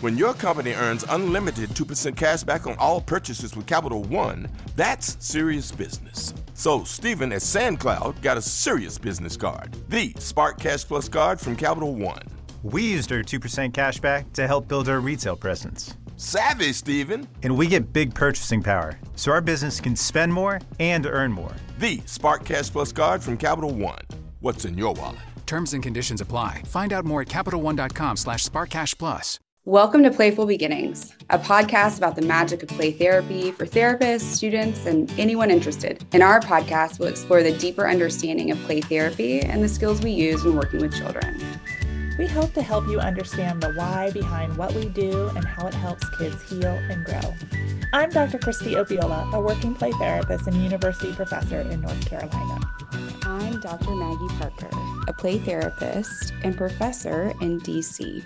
When your company earns unlimited 2% cash back on all purchases with Capital One, that's serious business. So Stephen at SandCloud got a serious business card, the Spark Cash Plus card from Capital One. We used our 2% cash back to help build our retail presence. Savvy, Stephen. And we get big purchasing power, so our business can spend more and earn more. The Spark Cash Plus card from Capital One. What's in your wallet? Terms and conditions apply. Find out more at CapitalOne.com/SparkCashPlus. Welcome to Playful Beginnings, a podcast about the magic of play therapy for therapists, students, and anyone interested. In our podcast, we'll explore the deeper understanding of play therapy and the skills we use when working with children. We hope to help you understand the why behind what we do and how it helps kids heal and grow. I'm Dr. Christy Opiola, a working play therapist and university professor in North Carolina. I'm Dr. Maggie Parker, a play therapist and professor in DC.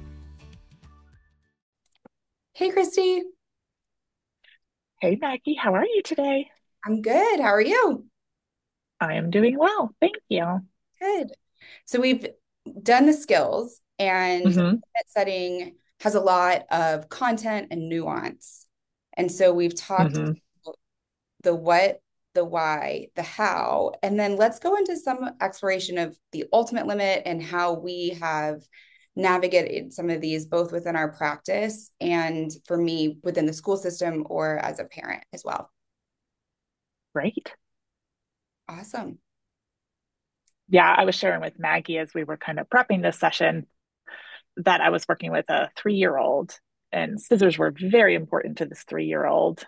Hey, Christy. Hey, Maggie. How are you today? I'm good. How are you? I am doing well. Thank you. Good. So we've done the skills, and that setting has a lot of content and nuance. And so we've talked the what, the why, the how, and then let's go into some exploration of the ultimate limit and how we have navigated some of these both within our practice and for me within the school system or as a parent as well. Great. Awesome. Yeah, I was sharing with Maggie as we were kind of prepping this session that I was working with a 3-year-old, and scissors were very important to this 3-year-old.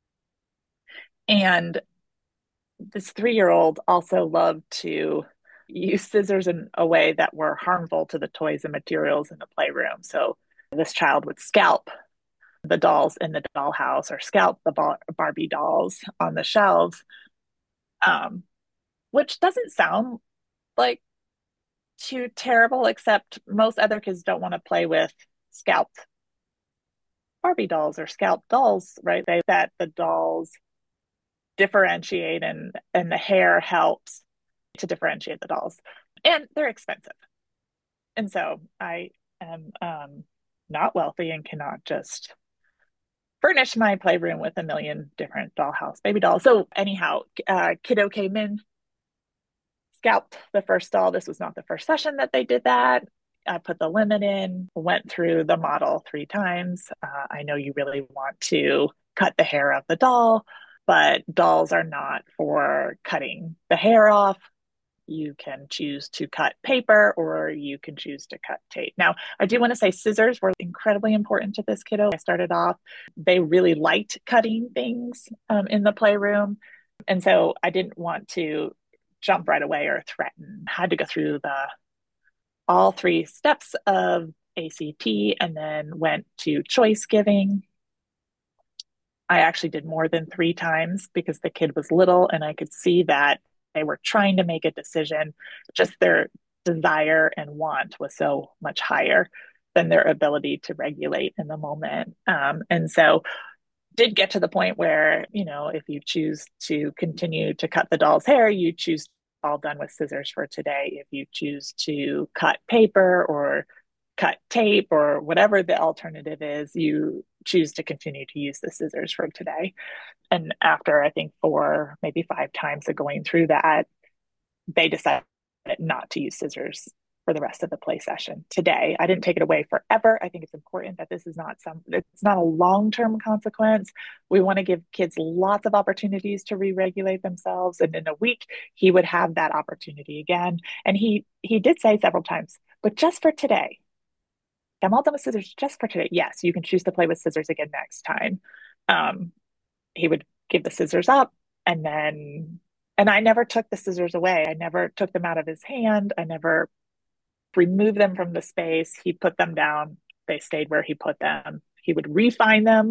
And this 3-year-old also loved to use scissors in a way that were harmful to the toys and materials in the playroom. So this child would scalp the dolls in the dollhouse or scalp the Barbie dolls on the shelves, which doesn't sound like too terrible, except most other kids don't want to play with scalped Barbie dolls or scalped dolls, right? That the dolls differentiate and the hair helps to differentiate the dolls, and they're expensive. And so I am not wealthy and cannot just furnish my playroom with a million different dollhouse baby dolls. So anyhow, kiddo came in, scalped the first doll. This was not the first session that they did that. I put the limit in, went through the model 3 times. I know you really want to cut the hair of the doll, but dolls are not for cutting the hair off. You can choose to cut paper or you can choose to cut tape. Now, I do want to say scissors were incredibly important to this kiddo. I started off, they really liked cutting things in the playroom. And so I didn't want to jump right away or threaten. I had to go through all 3 steps of ACT and then went to choice giving. I actually did more than 3 times because the kid was little and I could see that they were trying to make a decision. Just their desire and want was so much higher than their ability to regulate in the moment. And so did get to the point where, if you choose to continue to cut the doll's hair, you choose all done with scissors for today. If you choose to cut paper or cut tape or whatever the alternative is, you choose to continue to use the scissors for today. And after, I think 4, maybe 5 times of going through that, they decided not to use scissors for the rest of the play session today. I didn't take it away forever. I think it's important that this is it's not a long-term consequence. We want to give kids lots of opportunities to re-regulate themselves. And in a week, he would have that opportunity again. And he did say several times, but just for today. I'm all done with scissors just for today. Yes, you can choose to play with scissors again next time. He would give the scissors up and I never took the scissors away. I never took them out of his hand. I never removed them from the space. He put them down. They stayed where he put them. He would refine them,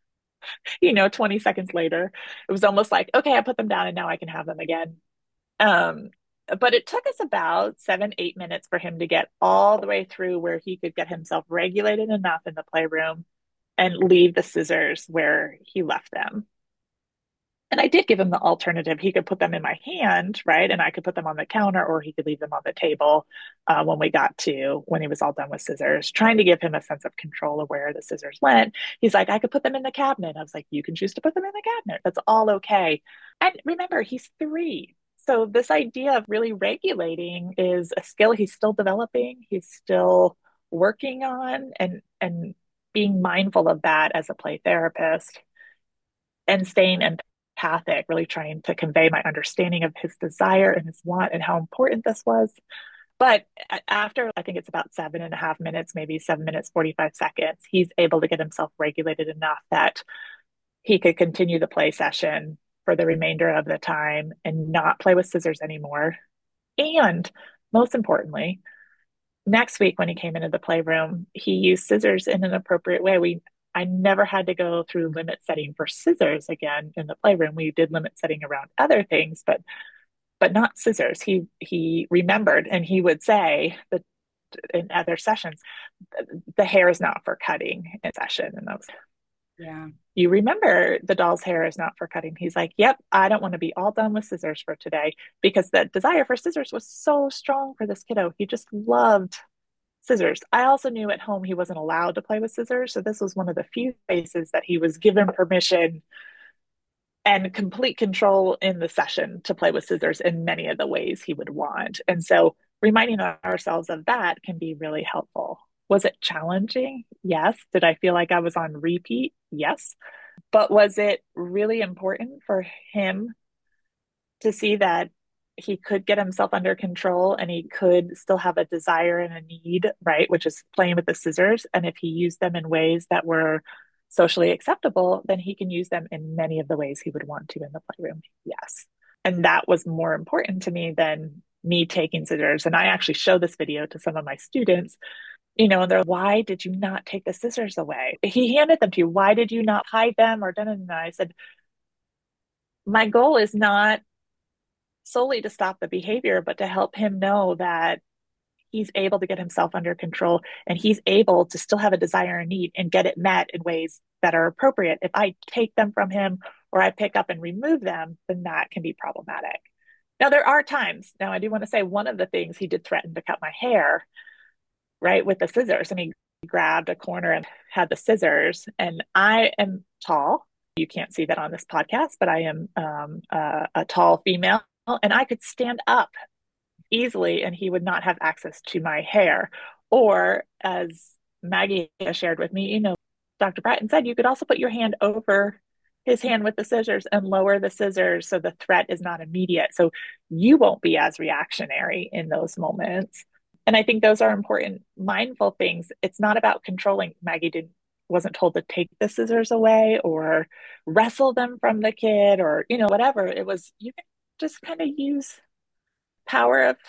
20 seconds later. It was almost like, okay, I put them down and now I can have them again. But it took us about 7-8 minutes for him to get all the way through where he could get himself regulated enough in the playroom and leave the scissors where he left them. And I did give him the alternative. He could put them in my hand, right? And I could put them on the counter, or he could leave them on the table when he was all done with scissors, trying to give him a sense of control of where the scissors went. He's like, I could put them in the cabinet. I was like, you can choose to put them in the cabinet. That's all okay. And remember, he's 3. So this idea of really regulating is a skill he's still developing. He's still working on, and being mindful of that as a play therapist and staying empathic, really trying to convey my understanding of his desire and his want and how important this was. But after, I think it's about 7.5 minutes, maybe 7 minutes, 45 seconds, he's able to get himself regulated enough that he could continue the play session for the remainder of the time and not play with scissors anymore. And most importantly, next week when he came into the playroom, he used scissors in an appropriate way. I never had to go through limit setting for scissors again in the playroom. We did limit setting around other things, but not scissors. He remembered, and he would say that in other sessions, the hair is not for cutting in session. And those, yeah, you remember the doll's hair is not for cutting. He's like, yep, I don't want to be all done with scissors for today, because the desire for scissors was so strong for this kiddo. He just loved scissors. I also knew at home he wasn't allowed to play with scissors. So this was one of the few spaces that he was given permission and complete control in the session to play with scissors in many of the ways he would want. And so reminding ourselves of that can be really helpful. Was it challenging? Yes. Did I feel like I was on repeat? Yes. But was it really important for him to see that he could get himself under control and he could still have a desire and a need, right? Which is playing with the scissors. And if he used them in ways that were socially acceptable, then he can use them in many of the ways he would want to in the playroom. Yes. And that was more important to me than me taking scissors. And I actually show this video to some of my students, and they're, why did you not take the scissors away? He handed them to you. Why did you not hide them? Or da, da, da. I said, my goal is not solely to stop the behavior, but to help him know that he's able to get himself under control and he's able to still have a desire and need and get it met in ways that are appropriate. If I take them from him or I pick up and remove them, then that can be problematic. Now, there are times, I do want to say one of the things, he did threaten to cut my hair, right, with the scissors, and he grabbed a corner and had the scissors. And I am tall. You can't see that on this podcast, but I am a tall female, and I could stand up easily and he would not have access to my hair. Or as Maggie has shared with me, Dr. Bratton said you could also put your hand over his hand with the scissors and lower the scissors so the threat is not immediate. So you won't be as reactionary in those moments. And I think those are important, mindful things. It's not about controlling. Maggie wasn't told to take the scissors away or wrestle them from the kid or, whatever. It was, you can just kind of use power of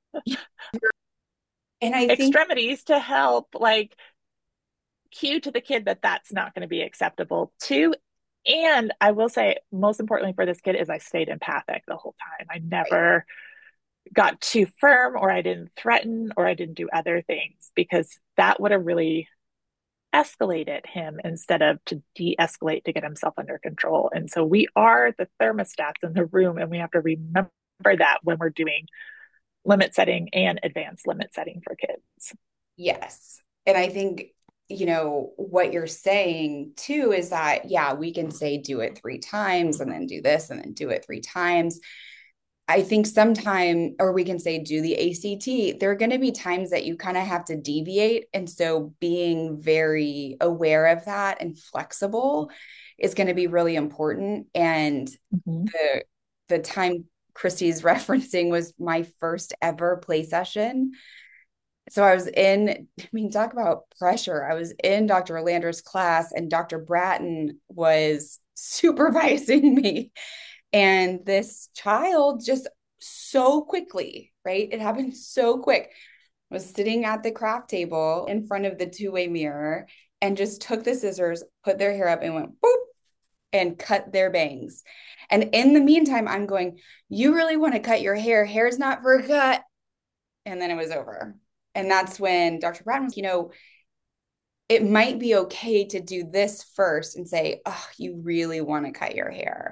and I think extremities to help, like, cue to the kid that that's not going to be acceptable too. And I will say, most importantly for this kid is I stayed empathic the whole time. I never got too firm, or I didn't threaten, or I didn't do other things, because that would have really escalated him instead of to de-escalate to get himself under control. And so we are the thermostats in the room, and we have to remember that when we're doing limit setting and advanced limit setting for kids. Yes. And I think, what you're saying too is that, yeah, we can say do it 3 times and then do this and then do it 3 times. I think sometime, or we can say do the ACT, there are going to be times that you kind of have to deviate. And so being very aware of that and flexible is going to be really important. And the time Christy's referencing was my first ever play session. So I was talk about pressure. I was in Dr. Orlander's class and Dr. Bratton was supervising me. And this child just so quickly, right? It happened so quick. Was sitting at the craft table in front of the 2-way mirror and just took the scissors, put their hair up and went boop and cut their bangs. And in the meantime, I'm going, you really want to cut your hair? Hair's not for a cut. And then it was over. And that's when Dr. Bratton was, it might be okay to do this first and say, oh, you really want to cut your hair.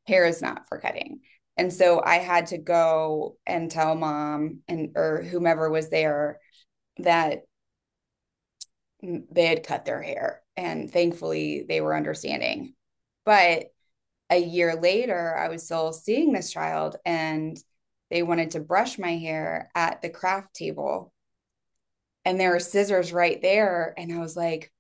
hair is not for cutting. And so I had to go and tell mom and or whomever was there that they had cut their hair. And thankfully they were understanding. But a year later, I was still seeing this child and they wanted to brush my hair at the craft table. And there were scissors right there. And I was like,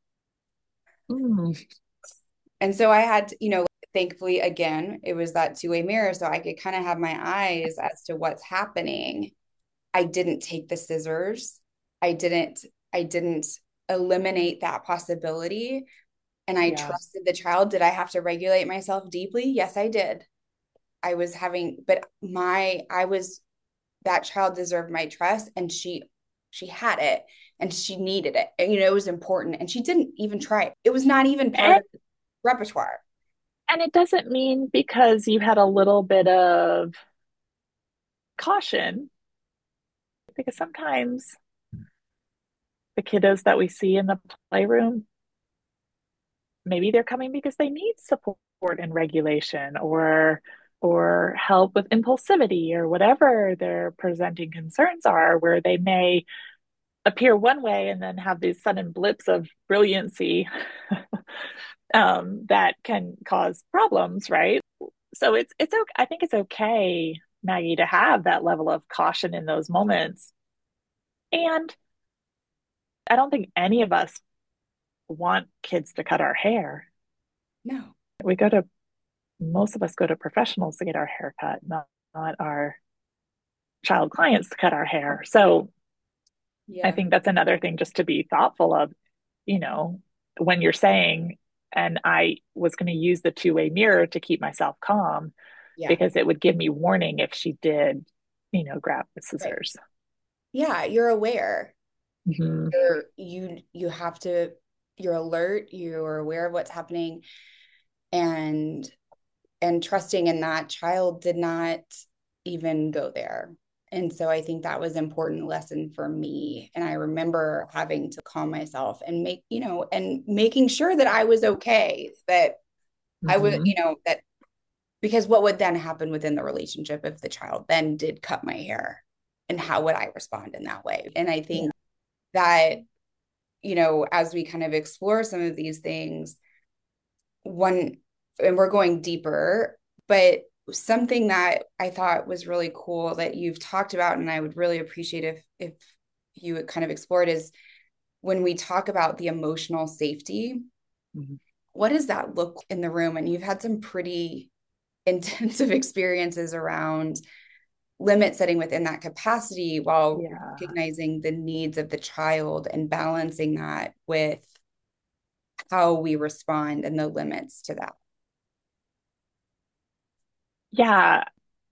and so I had to, thankfully, again, it was that two-way mirror. So I could kind of have my eyes as to what's happening. I didn't take the scissors. I didn't eliminate that possibility. And I trusted the child. Did I have to regulate myself deeply? Yes, I did. That child deserved my trust, and she had it and she needed it. And, it was important. And she didn't even try it. It was not even part of the repertoire. And it doesn't mean because you had a little bit of caution, because sometimes the kiddos that we see in the playroom, maybe they're coming because they need support and regulation or help with impulsivity or whatever their presenting concerns are, where they may appear one way and then have these sudden blips of brilliancy that can cause problems, right? So it's okay. I think it's okay, Maggie, to have that level of caution in those moments. And I don't think any of us want kids to cut our hair. No. Most of us go to professionals to get our hair cut, not our child clients to cut our hair. So I think that's another thing just to be thoughtful of, when you're saying, and I was going to use the two-way mirror to keep myself calm because it would give me warning if she did, grab the scissors. Right. Yeah, you're aware. Mm-hmm. You're alert, you're aware of what's happening, and trusting in that child did not even go there. And so I think that was an important lesson for me. And I remember having to calm myself and making sure that I was okay, that I would, that because what would then happen within the relationship if the child then did cut my hair, and how would I respond in that way? And I think that, as we kind of explore some of these things, and we're going deeper, but something that I thought was really cool that you've talked about, and I would really appreciate if you would kind of explore it, is when we talk about the emotional safety, what does that look in the room? And you've had some pretty intensive experiences around limit setting within that capacity while recognizing the needs of the child and balancing that with how we respond and the limits to that. Yeah.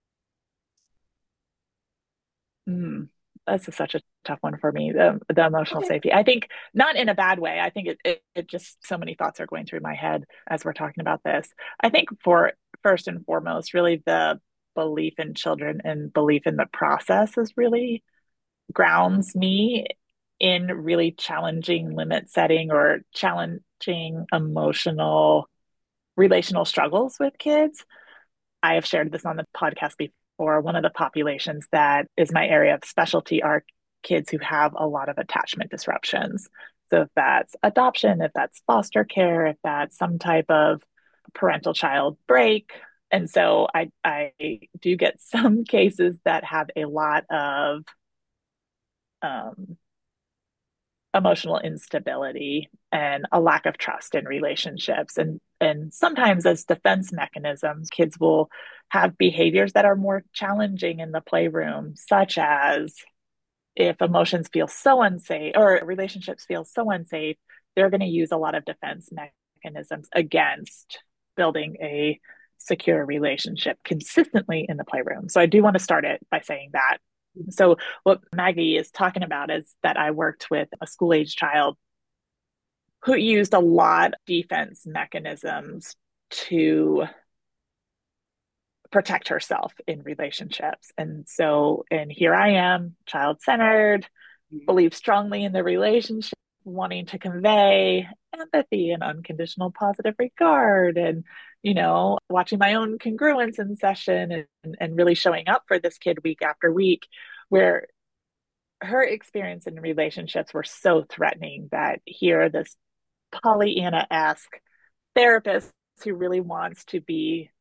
That's such a tough one for me, the emotional safety. I think not in a bad way. I think it just, so many thoughts are going through my head as we're talking about this. I think for first and foremost, really the belief in children and belief in the process is really grounds me in really challenging limit setting or challenging emotional relational struggles with kids. I have shared this on the podcast before. One of the populations that is my area of specialty are kids who have a lot of attachment disruptions. So if that's adoption, if that's foster care, if that's some type of parental child break. And so I do get some cases that have a lot of emotional instability and a lack of trust in relationships. And sometimes as defense mechanisms, kids will have behaviors that are more challenging in the playroom, such as if emotions feel so unsafe or relationships feel so unsafe, they're going to use a lot of defense mechanisms against building a secure relationship consistently in the playroom. So I do want to start it by saying that. So what Maggie is talking about is that I worked with a school-age child who used a lot of defense mechanisms to protect herself in relationships. And here I am, child-centered, believe strongly in the relationship, wanting to convey empathy and unconditional positive regard and, watching my own congruence in session and really showing up for this kid week after week, where her experience in relationships were so threatening that here, this Pollyanna-esque therapist who really wants to be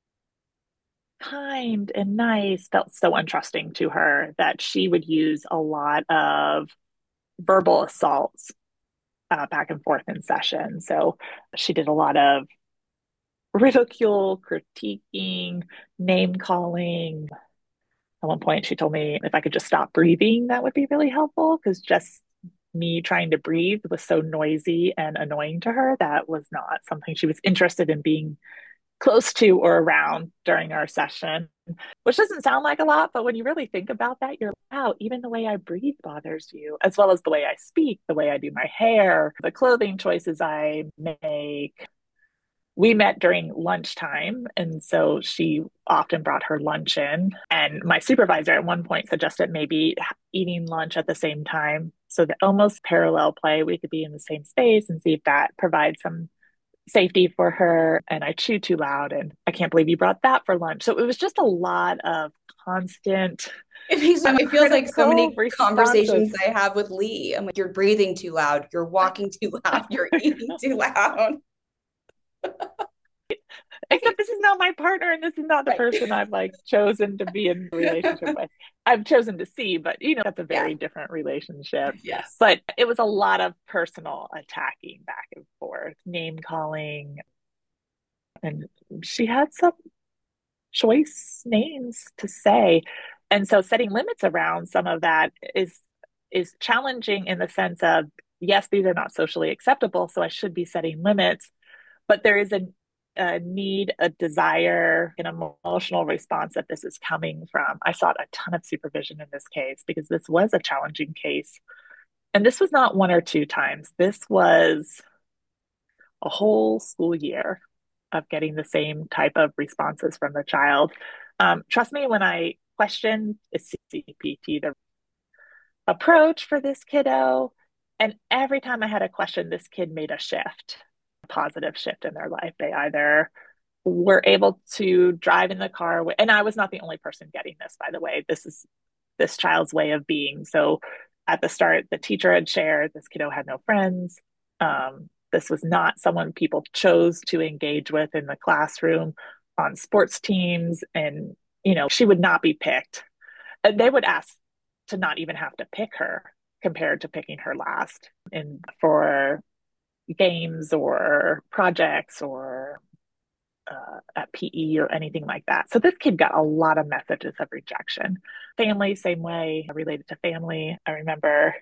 kind and nice felt so untrusting to her that she would use a lot of verbal assaults back and forth in session. So she did a lot of ridicule, critiquing, name calling. At one point, she told me if I could just stop breathing, that would be really helpful because just me trying to breathe was so noisy and annoying to her. That was not something she was interested in being close to or around during our session, which doesn't sound like a lot, but when you really think about that, you're like, wow, even the way I breathe bothers you, as well as the way I speak, the way I do my hair, the clothing choices I make. We met during lunchtime, and so she often brought her lunch in. And my supervisor at one point suggested maybe eating lunch at the same time so that almost parallel play, we could be in the same space and see if that provides some safety for her. And I chewed too loud, and I can't believe you brought that for lunch. So it was just a lot of constant. It feels like so many responses. conversations I have with Lee. I'm like, you're breathing too loud, you're walking too loud, you're eating too loud. Except this is not my partner, and this is not the person I've like chosen to be in a relationship with. I've chosen to see, but that's a very different relationship. Yes. But it was a lot of personal attacking back and forth, name calling. And she had some choice names to say. And so setting limits around some of that is challenging in the sense of, yes, these are not socially acceptable, so I should be setting limits. But there is a need, a desire, an emotional response that this is coming from. I sought a ton of supervision in this case because this was a challenging case. And this was not one or two times. This was a whole school year of getting the same type of responses from the child. Trust me, when I questioned CPT, the approach for this kiddo, and every time I had a question, this kid made a shift, a positive shift in their life. They either were able to drive in the car, and I was not the only person getting this, by the way. This is this child's way of being. So at the start, the teacher had shared this kiddo had no friends. This was not someone people chose to engage with in the classroom, on sports teams, and she would not be picked. And they would ask to not even have to pick her compared to picking her last and for games or projects or at PE or anything like that. So this kid got a lot of messages of rejection. Family, same way, related to family. I remember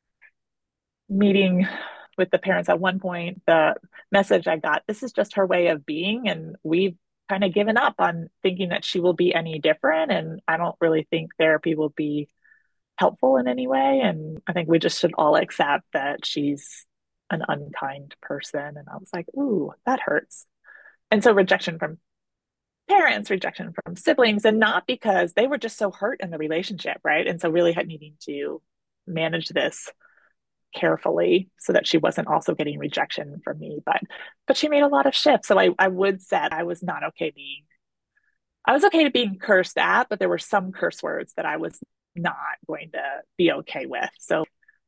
meeting with the parents at one point, the message I got, this is just her way of being, and we've kind of given up on thinking that she will be any different, and I don't really think therapy will be helpful in any way, and I think we just should all accept that she's an unkind person. And I was like, ooh, that hurts. And so rejection from parents, rejection from siblings, and not because they were just so hurt in the relationship, right? And so really needing to manage this carefully so that she wasn't also getting rejection from me. But she made a lot of shifts. So I would say I was not okay being, I was okay to being cursed at, but there were some curse words that I was not going to be okay with. So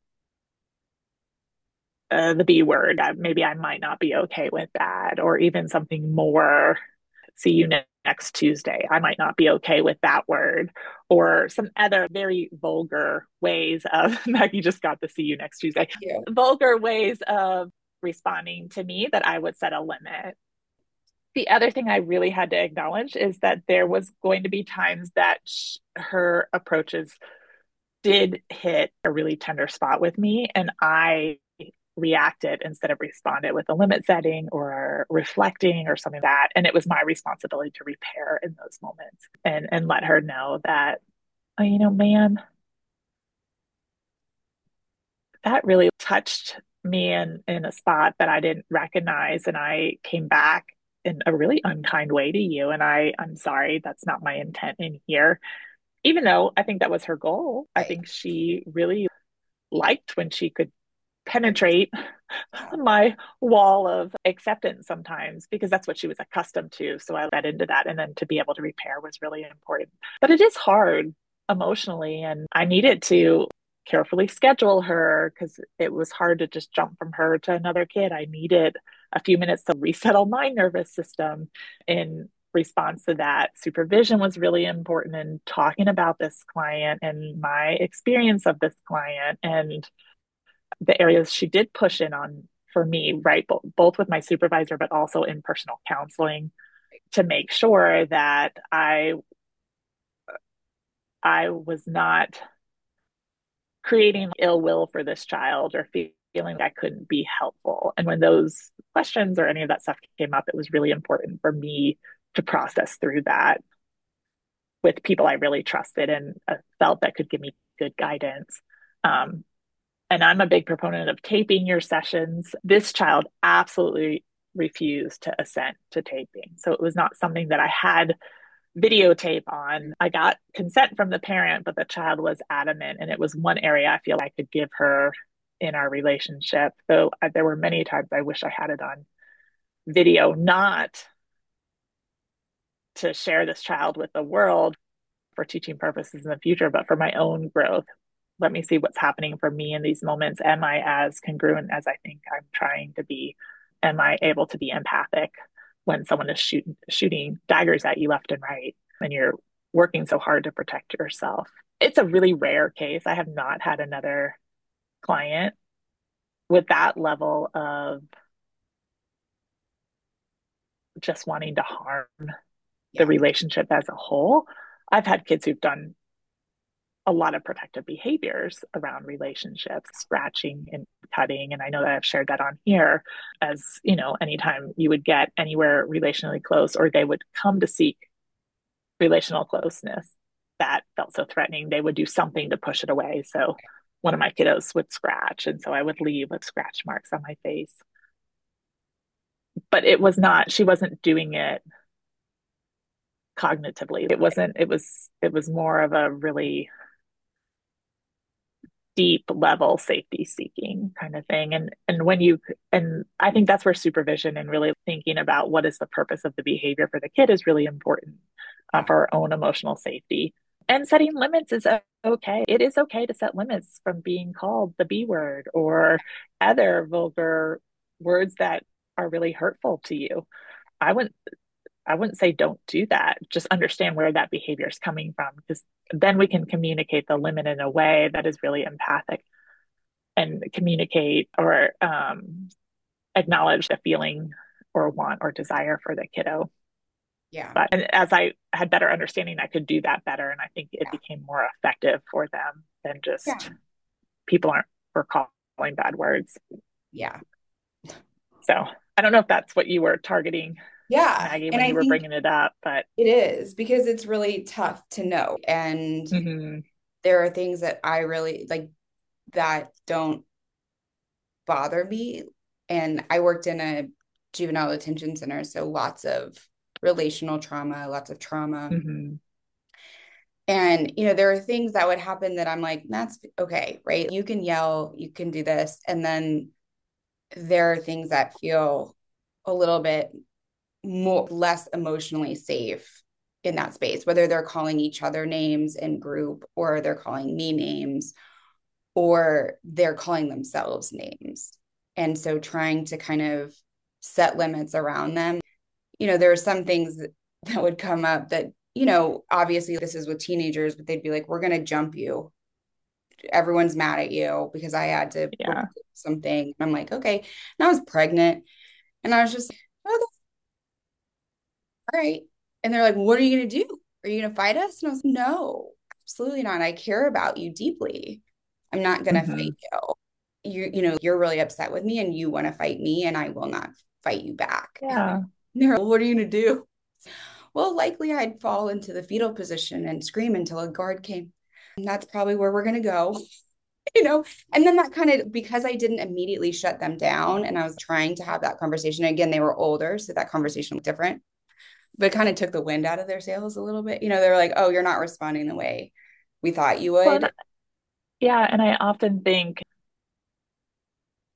the B word, maybe I might not be okay with that, or even something more, see you next Tuesday. I might not be okay with that word, or some other very vulgar ways of, Maggie just got the see you next Tuesday, vulgar ways of responding to me that I would set a limit. The other thing I really had to acknowledge is that there was going to be times that her approaches did hit a really tender spot with me, and I reacted instead of responded with a limit setting or reflecting or something like that. And it was my responsibility to repair in those moments and let her know that, oh, man, that really touched me in a spot that I didn't recognize. And I came back in a really unkind way to you. And I'm sorry, that's not my intent in here. Even though I think that was her goal. I think she really liked when she could penetrate my wall of acceptance sometimes because that's what she was accustomed to. So I led into that. And then to be able to repair was really important. But it is hard emotionally. And I needed to carefully schedule her because it was hard to just jump from her to another kid. I needed a few minutes to resettle my nervous system in response to that. Supervision was really important in talking about this client and my experience of this client and the areas she did push in on for me, right? Both with my supervisor, but also in personal counseling to make sure that I was not creating ill will for this child or feeling like I couldn't be helpful. And when those questions or any of that stuff came up, it was really important for me to process through that with people I really trusted and felt that could give me good guidance. And I'm a big proponent of taping your sessions. This child absolutely refused to assent to taping. So it was not something that I had videotape on. I got consent from the parent, but the child was adamant. And it was one area I feel I could give her in our relationship. Though there were many times I wish I had it on video, not to share this child with the world for teaching purposes in the future, but for my own growth. Let me see what's happening for me in these moments. Am I as congruent as I think I'm trying to be? Am I able to be empathic when someone is shooting daggers at you left and right and you're working so hard to protect yourself? It's a really rare case. I have not had another client with that level of just wanting to harm the relationship as a whole. I've had kids who've done a lot of protective behaviors around relationships, scratching and cutting. And I know that I've shared that on here as, you know, anytime you would get anywhere relationally close or they would come to seek relational closeness that felt so threatening, they would do something to push it away. So one of my kiddos would scratch. And so I would leave with scratch marks on my face. But it was not, she wasn't doing it cognitively. It was more of a really deep level safety seeking kind of thing. And I think that's where supervision and really thinking about what is the purpose of the behavior for the kid is really important for our own emotional safety. And setting limits is okay. It is okay to set limits from being called the B word or other vulgar words that are really hurtful to you. I wouldn't say don't do that. Just understand where that behavior is coming from, because then we can communicate the limit in a way that is really empathic and communicate or acknowledge the feeling or want or desire for the kiddo. Yeah. But and as I had better understanding, I could do that better. And I think it became more effective for them than just people were calling bad words. Yeah. So I don't know if that's what you were targeting. Yeah. Maggie, when you were bringing it up, but it is because it's really tough to know. And there are things that I really like that don't bother me. And I worked in a juvenile detention center, so lots of relational trauma, lots of trauma. And, you know, there are things that would happen that I'm like, that's okay, right? You can yell, you can do this. And then there are things that feel a little bit less emotionally safe in that space, whether they're calling each other names in group or they're calling me names or they're calling themselves names. And so trying to kind of set limits around them. You know, there are some things that would come up that, you know, obviously this is with teenagers, but they'd be like, we're going to jump you. Everyone's mad at you because I had to something. And I'm like, okay. And I was pregnant and I was just, oh, all right. And they're like, what are you going to do? Are you going to fight us? And I was like, no, absolutely not. I care about you deeply. I'm not going to fight you. You know, you're really upset with me and you want to fight me and I will not fight you back. Yeah. They're like, what are you going to do? Well, likely I'd fall into the fetal position and scream until a guard came. And that's probably where we're going to go. You know, and then that kind of, because I didn't immediately shut them down and I was trying to have that conversation. Again, they were older, so that conversation was different, but it kind of took the wind out of their sails a little bit. You know, they were like, oh, you're not responding the way we thought you would. Well, yeah. And I often think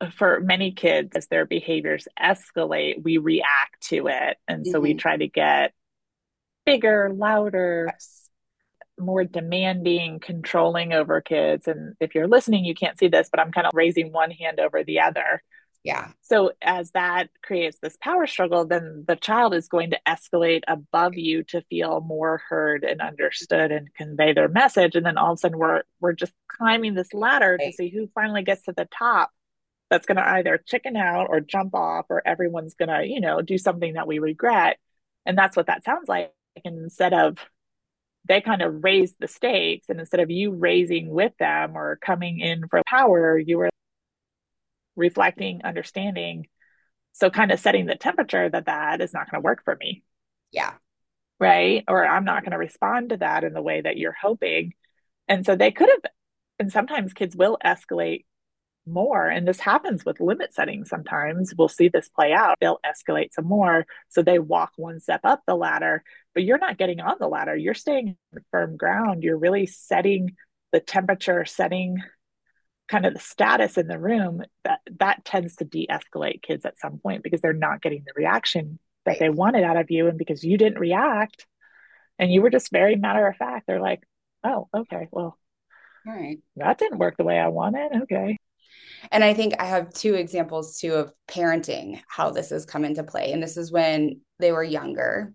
for many kids, as their behaviors escalate, we react to it. And so we try to get bigger, louder, Yes. more demanding, controlling over kids. And if you're listening, you can't see this, but I'm kind of raising one hand over the other. Yeah. So as that creates this power struggle, then the child is going to escalate above you to feel more heard and understood and convey their message. And then all of a sudden we're just climbing this ladder to see who finally gets to the top. That's going to either chicken out or jump off, or everyone's going to, do something that we regret. And that's what that sounds like. And instead of they kind of raise the stakes, and instead of you raising with them or coming in for power, you were reflecting, understanding. So kind of setting the temperature that is not going to work for me. Yeah. Right. Or I'm not going to respond to that in the way that you're hoping. And so they could have, and sometimes kids will escalate more. And this happens with limit setting. Sometimes we'll see this play out. They'll escalate some more. So they walk one step up the ladder, but you're not getting on the ladder. You're staying firm ground. You're really setting the temperature, setting kind of the status in the room. That tends to de-escalate kids at some point because they're not getting the reaction that they wanted out of you. And because you didn't react and you were just very matter of fact, they're like, oh, okay, well, all right, that didn't work the way I wanted. Okay. And I think I have two examples too of parenting, how this has come into play. And this is when they were younger.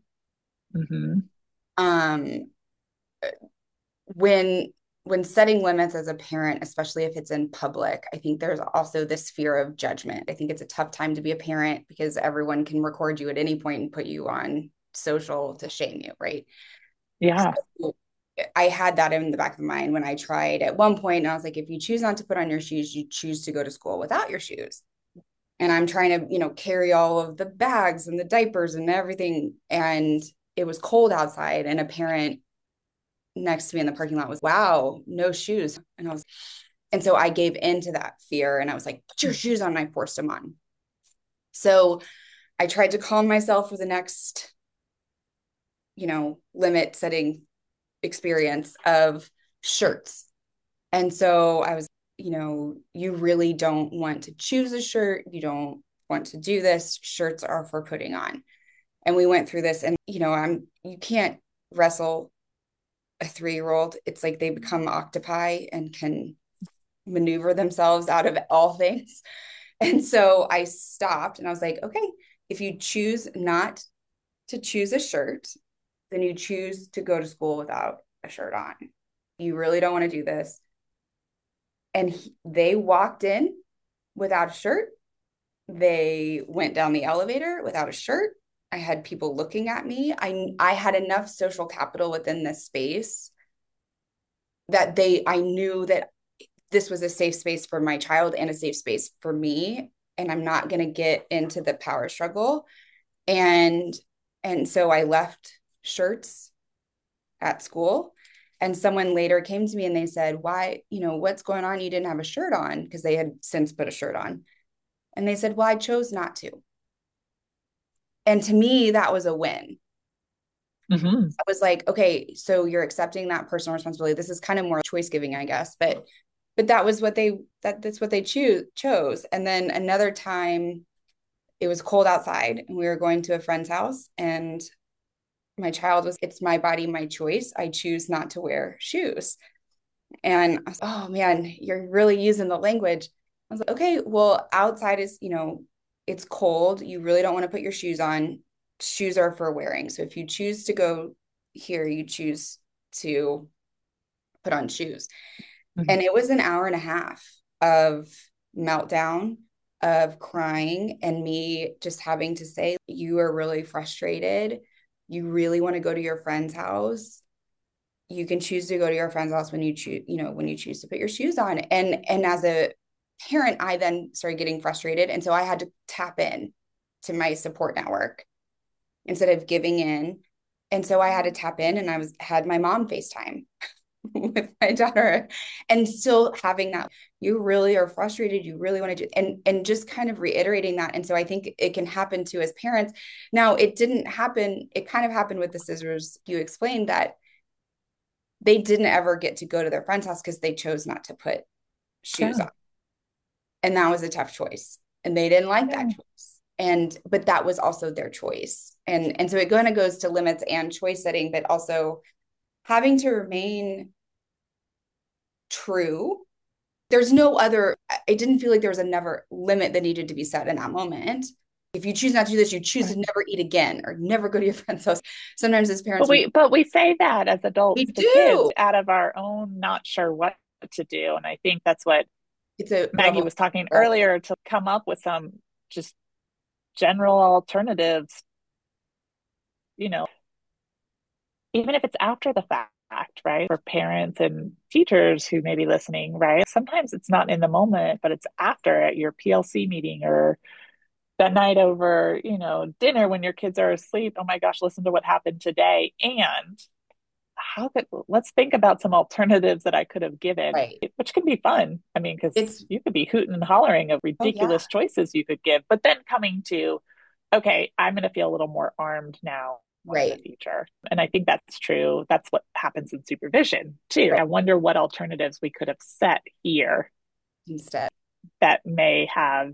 When setting limits as a parent, especially if it's in public, I think there's also this fear of judgment. I think it's a tough time to be a parent because everyone can record you at any point and put you on social to shame you, right? Yeah. So I had that in the back of my mind when I tried at one point, and I was like, if you choose not to put on your shoes, you choose to go to school without your shoes. And I'm trying to, carry all of the bags and the diapers and everything. And it was cold outside, and a parent next to me in the parking lot was, wow, no shoes. And so I gave into that fear, and I was like, put your shoes on. And I forced them on. So I tried to calm myself for the next, limit setting experience of shirts. And so I was, you really don't want to choose a shirt. You don't want to do this. Shirts are for putting on. And we went through this, and, you can't wrestle a 3-year-old. It's like they become octopi and can maneuver themselves out of all things. And so I stopped and I was like, okay, if you choose not to choose a shirt, then you choose to go to school without a shirt on. You really don't want to do this. And they walked in without a shirt. They went down the elevator without a shirt. I had people looking at me. I had enough social capital within this space that I knew that this was a safe space for my child and a safe space for me. And I'm not going to get into the power struggle. And so I left shirts at school. And someone later came to me and they said, why, what's going on? You didn't have a shirt on, because they had since put a shirt on. And they said, well, I chose not to. And to me, that was a win. I was like, okay, so you're accepting that personal responsibility. This is kind of more choice giving, I guess, but that was what that's what they chose. And then another time it was cold outside and we were going to a friend's house, and my child was, it's my body, my choice. I choose not to wear shoes. And I was, oh man, you're really using the language. I was like, okay, well, outside is, it's cold. You really don't want to put your shoes on. Shoes are for wearing. So if you choose to go here, you choose to put on shoes. And it was an hour and a half of meltdown, of crying, and me just having to say, you are really frustrated. You really want to go to your friend's house. You can choose to go to your friend's house when you choose, when you choose to put your shoes on. And as a parent, I then started getting frustrated. And so I had to tap in to my support network instead of giving in. And so I had to tap in, and had my mom FaceTime with my daughter, and still having that, you really are frustrated. You really want to do, and just kind of reiterating that. And so I think it can happen too as parents. Now, it didn't happen. It kind of happened with the scissors. You explained that they didn't ever get to go to their friend's house because they chose not to put shoes on. And that was a tough choice. And they didn't like that choice. But that was also their choice. And so it kind of goes to limits and choice setting, but also having to remain true. There's no other, it didn't feel like there was another limit that needed to be set in that moment. If you choose not to do this, you choose to never eat again or never go to your friend's house. Sometimes as parents, but we say that as adults to do. kids out of our own not sure what to do. And I think that's what Maggie was talking earlier, to come up with some just general alternatives, you know, even if it's after the fact, right? For parents and teachers who may be listening, right? Sometimes it's not in the moment, but it's after, at your PLC meeting or that night over, dinner when your kids are asleep. Oh my gosh, listen to what happened today. And let's think about some alternatives that I could have given, which can be fun. I mean, because you could be hooting and hollering of ridiculous choices you could give, but then coming to, okay, I'm going to feel a little more armed now in the future. And I think that's true. That's what happens in supervision too. I wonder what alternatives we could have set here instead that may have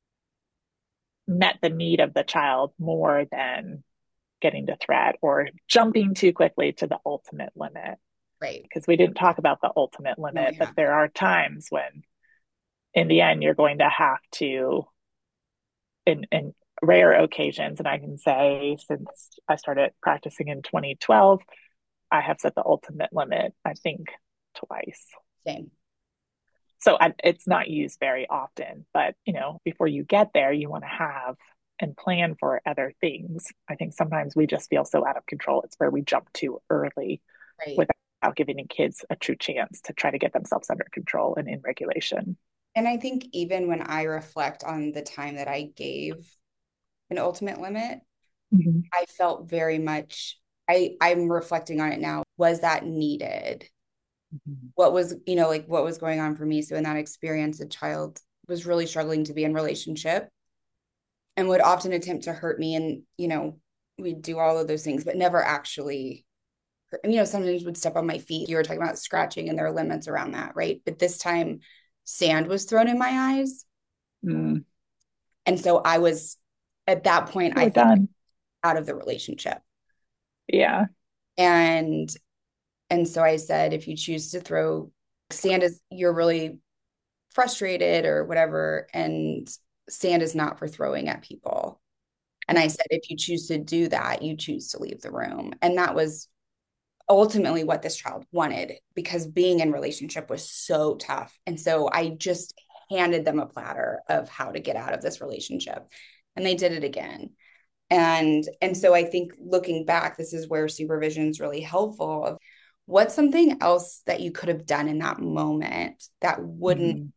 met the need of the child more than getting to threat or jumping too quickly to the ultimate limit. Right. Because we didn't talk about the ultimate limit, but there are times when in the end you're going to have to, in rare occasions, and I can say since I started practicing in 2012, I have set the ultimate limit, I think, twice. Same. So it's not used very often, but before you get there, you want to have and plan for other things. I think sometimes we just feel so out of control. It's where we jump too early without giving kids a true chance to try to get themselves under control and in regulation. And I think even when I reflect on the time that I gave an ultimate limit, I felt very much, I'm reflecting on it now. Was that needed? What was, what was going on for me? So in that experience, a child was really struggling to be in relationship and would often attempt to hurt me. And, we'd do all of those things, but never actually, sometimes would step on my feet. You were talking about scratching and there are limits around that, right? But this time sand was thrown in my eyes. And so I was, at that point, I think out of the relationship. Yeah. And so I said, if you choose to throw sand, you're really frustrated or whatever, and sand is not for throwing at people. And I said, if you choose to do that, you choose to leave the room. And that was ultimately what this child wanted, because being in relationship was so tough. And so I just handed them a platter of how to get out of this relationship. And they did it again. And so I think looking back, this is where supervision is really helpful. What's something else that you could have done in that moment that would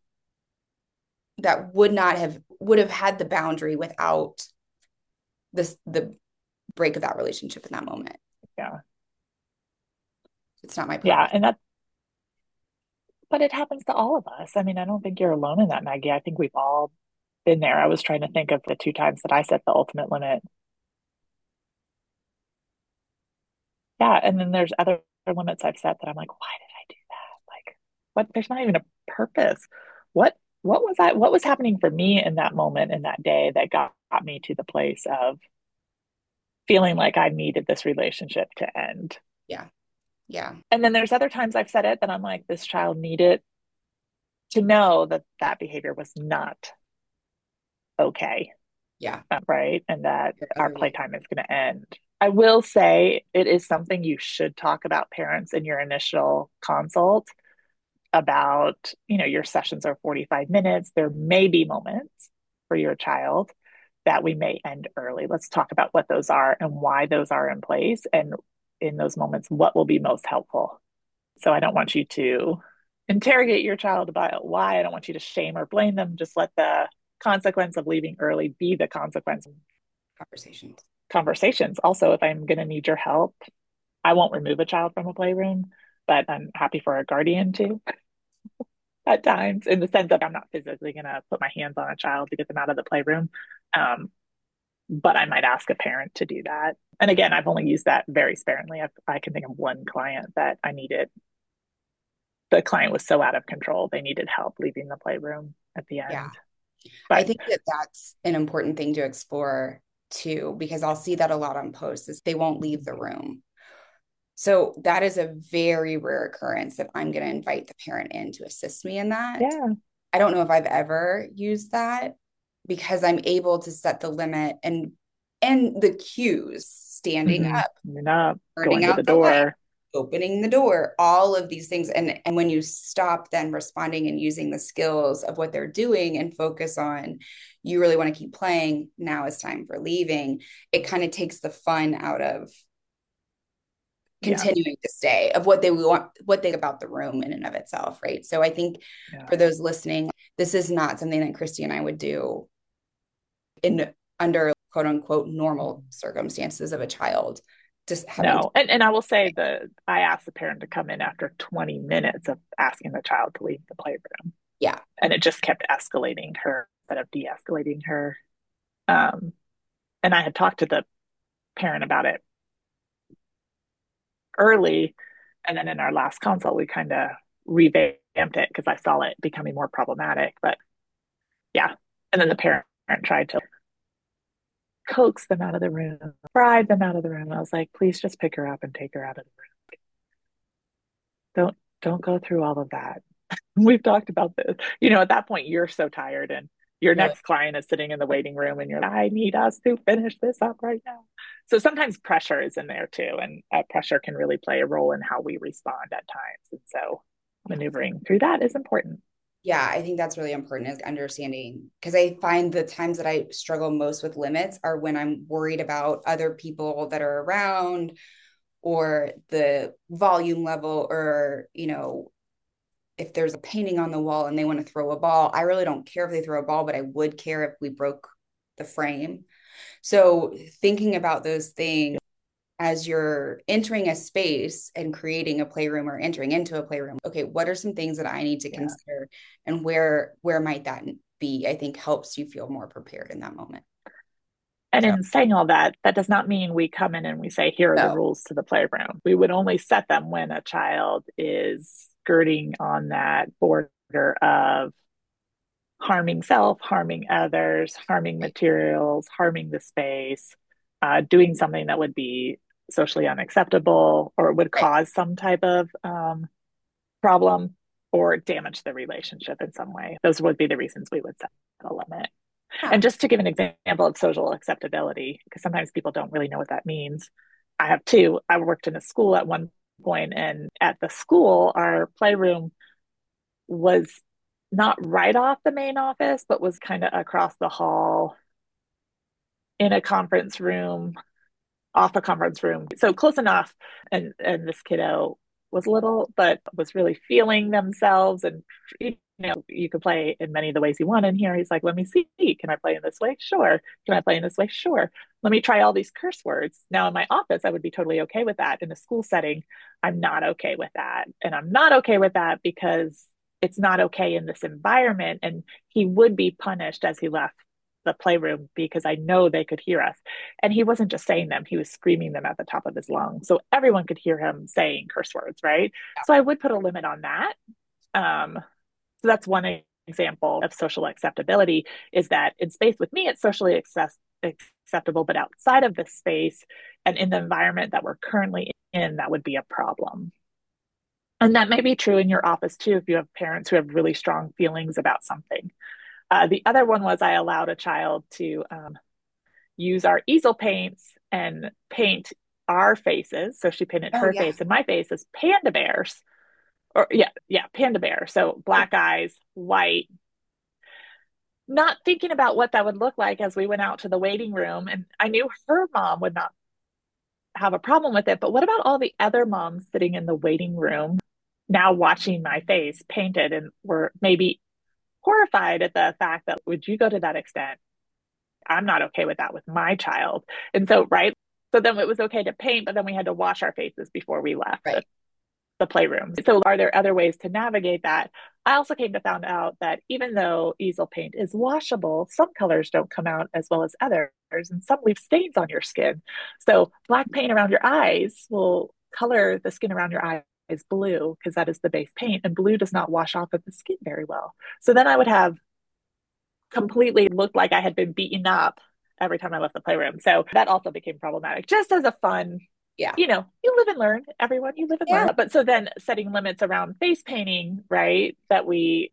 have had the boundary without the break of that relationship in that moment? Yeah. It's not my problem. Yeah. But it happens to all of us. I mean, I don't think you're alone in that, Maggie. I think we've all been there. I was trying to think of the 2 times that I set the ultimate limit. Yeah. And then there's other limits I've set that I'm like, why did I do that? Like, what? There's not even a purpose. What was happening for me in that moment, in that day, that got me to the place of feeling like I needed this relationship to end? Yeah. Yeah. And then there's other times I've said it that I'm like, this child needed to know that behavior was not okay. Yeah. Right. And that our playtime is going to end. I will say it is something you should talk about, parents, in your initial consult about, your sessions are 45 minutes. There may be moments for your child that we may end early. Let's talk about what those are and why those are in place. And in those moments, what will be most helpful. So I don't want you to interrogate your child about why. I don't want you to shame or blame them. Just let the consequence of leaving early be the consequence. Conversations. Also, if I'm going to need your help, I won't remove a child from a playroom, but I'm happy for a guardian to at times, in the sense that I'm not physically going to put my hands on a child to get them out of the playroom. But I might ask a parent to do that. And again, I've only used that very sparingly. I can think of one client that the client was so out of control, they needed help leaving the playroom. at the Yeah. end. I But think that that's an important thing to explore too, because I'll see that a lot on posts is they won't leave the room. So that is a very rare occurrence if I'm going to invite the parent in to assist me in that. yeah, I don't know if I've ever used that because I'm able to set the limit and the cues, standing up, you're not turning going to out the the light, door. opening the door, all of these things. And when you stop then responding and using the skills of what they're doing and focus on, you really want to keep playing, now is time for leaving, it kind of takes the fun out of Yeah, continuing to stay, of what they want, what they about the room in and of itself, right? So I think yeah. for those listening, this is not something that Christy and I would do in under quote unquote normal circumstances of a child just having No. And I will say that I asked the parent to come in after 20 minutes of asking the child to leave the playroom. yeah. And it just kept escalating her instead of de-escalating her. Um, and I had talked to the parent about it early. And then in our last consult, we kind of revamped it because I saw it becoming more problematic. But yeah. And then the parent tried to coax them out of the room, bribe them out of the room. I was like, please just pick her up and take her out of the room. Don't go through all of that. We've talked about this. At that point, you're so tired, and your Really? next client is sitting in the waiting room, and you're like, I need us to finish this up right now. So sometimes pressure is in there too, and pressure can really play a role in how we respond at times. And so maneuvering through that is important. Yeah, I think that's really important is understanding, because I find the times that I struggle most with limits are when I'm worried about other people that are around or the volume level, or if there's a painting on the wall and they want to throw a ball. I really don't care if they throw a ball, but I would care if we broke the frame. So thinking about those things as you're entering a space and creating a playroom or entering into a playroom, okay, what are some things that I need to consider, and where might that be? I think helps you feel more prepared in that moment. And So in saying all that, that does not mean we come in and we say, here are the no. rules to the playroom. We would only set them when a child is skirting on that border of harming self, harming others, harming materials, harming the space, doing something that would be socially unacceptable or would Right. cause some type of problem or damage the relationship in some way. Those would be the reasons we would set a limit. Yeah. And just to give an example of social acceptability, because sometimes people don't really know what that means. I have two. I worked in a school at one point, and at the school, our playroom was not right off the main office, but was kind of across the hall in a conference room, off a conference room. So close enough. And this kiddo was little, but was really feeling themselves. And, you could play in many of the ways you want in here. He's like, let me see. Can I play in this way? Sure. Can I play in this way? Sure. Let me try all these curse words. Now, in my office, I would be totally okay with that. In a school setting, I'm not okay with that. And I'm not okay with that because it's not okay in this environment. And he would be punished as he left the playroom because I know they could hear us. And he wasn't just saying them, he was screaming them at the top of his lungs. So everyone could hear him saying curse words, right? So I would put a limit on that. So that's one example of social acceptability, is that in space with me, it's socially acceptable, but outside of this space and in the environment that we're currently in, that would be a problem. And that may be true in your office too, if you have parents who have really strong feelings about something. The other one was I allowed a child to use our easel paints and paint our faces. So she painted Oh her yeah. face and my face as panda bears. Or panda bear. So black eyes, white. Not thinking about what that would look like as we went out to the waiting room. And I knew her mom would not have a problem with it. But what about all the other moms sitting in the waiting room now watching my face painted and were maybe horrified at the fact that would you go to that extent? I'm not okay with that with my child. And so, right. So then it was okay to paint, but then we had to wash our faces before we left Right. the playroom. So are there other ways to navigate that? I also came to find out that even though easel paint is washable, some colors don't come out as well as others, and some leave stains on your skin. So black paint around your eyes will color the skin around your eyes blue because that is the base paint, and blue does not wash off of the skin very well. So then I would have completely looked like I had been beaten up every time I left the playroom. So that also became problematic, just as a fun, Yeah. you know, you live and learn, everyone, you live and Yeah. learn. But so then setting limits around face painting, right? That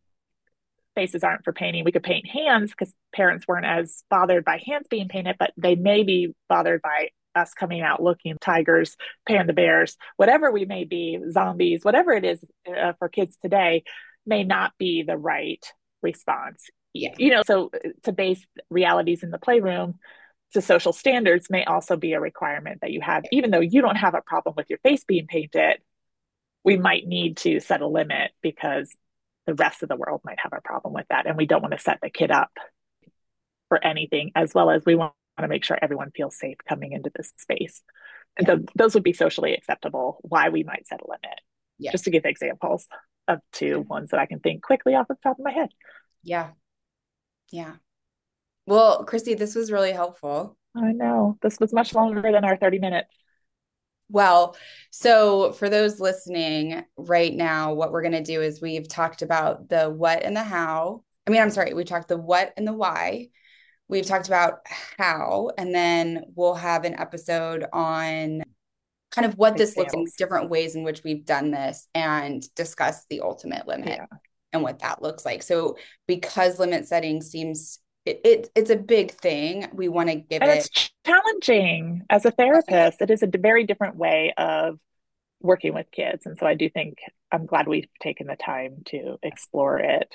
faces aren't for painting. We could paint hands because parents weren't as bothered by hands being painted, but they may be bothered by us coming out looking tigers, panda bears, whatever we may be, zombies, whatever it is for kids today may not be the right response. Yeah. You know, so to base realities in the playroom to social standards may also be a requirement that you have, even though you don't have a problem with your face being painted, we might need to set a limit because the rest of the world might have a problem with that. And we don't want to set the kid up for anything, as well as we want to make sure everyone feels safe coming into this space. And so those would be socially acceptable, why we might set a limit. Yeah. Just to give examples of two ones that I can think quickly off the top of my head. Yeah. Yeah. Well, Christy, this was really helpful. I know. This was much longer than our 30 minutes. Well, so for those listening right now, what we're going to do is we've talked about the what and the how. I mean, I'm sorry, we talked the what and the why. We've talked about how, and then we'll have an episode on kind of what this looks like, different ways in which we've done this, and discuss the ultimate limit and what that looks like. So because limit setting seems it's a big thing, we want to give and it. It's challenging as a therapist. It is a very different way of working with kids. And so I do think I'm glad we've taken the time to explore it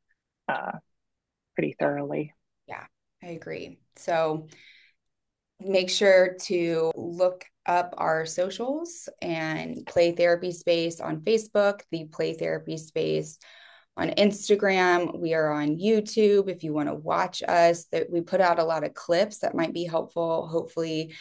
pretty thoroughly. Yeah, I agree. So make sure to look up our socials and Play Therapy Space on Facebook, the Play Therapy Space on Instagram. We are on YouTube if you want to watch us. That we put out a lot of clips that might be helpful, hopefully.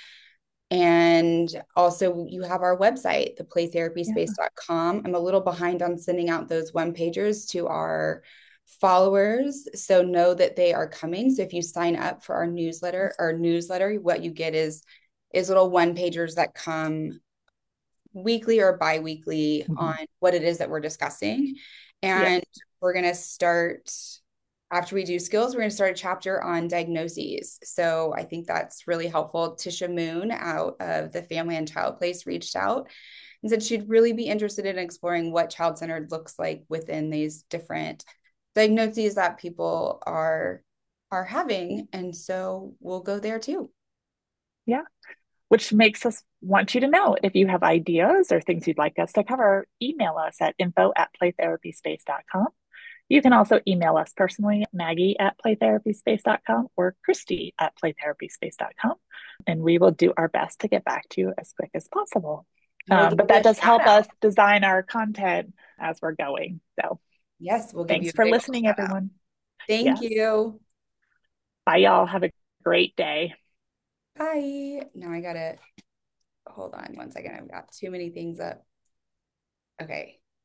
And also you have our website, theplaytherapyspace.com. I'm a little behind on sending out those one pagers to our followers, so know that they are coming. So if you sign up for our newsletter, what you get is little one pagers that come weekly or bi-weekly on what it is that we're discussing. And we're going to start, after we do skills, we're going to start a chapter on diagnoses. So I think that's really helpful. Tisha Moon out of the Family and Child Place reached out and said she'd really be interested in exploring what child-centered looks like within these different diagnoses that people are having. And so we'll go there too. Yeah. Which makes us want you to know if you have ideas or things you'd like us to cover, email us at info@playtherapyspace.com. You can also email us personally, Maggie@playtherapyspace.com or Christy@playtherapyspace.com. And we will do our best to get back to you as quick as possible. But that does help us design our content as we're going. So yes, we'll give thanks for listening, everyone. Thank you. Bye, y'all. Have a great day. Bye. Now I gotta hold on one second. I've got too many things up. Okay.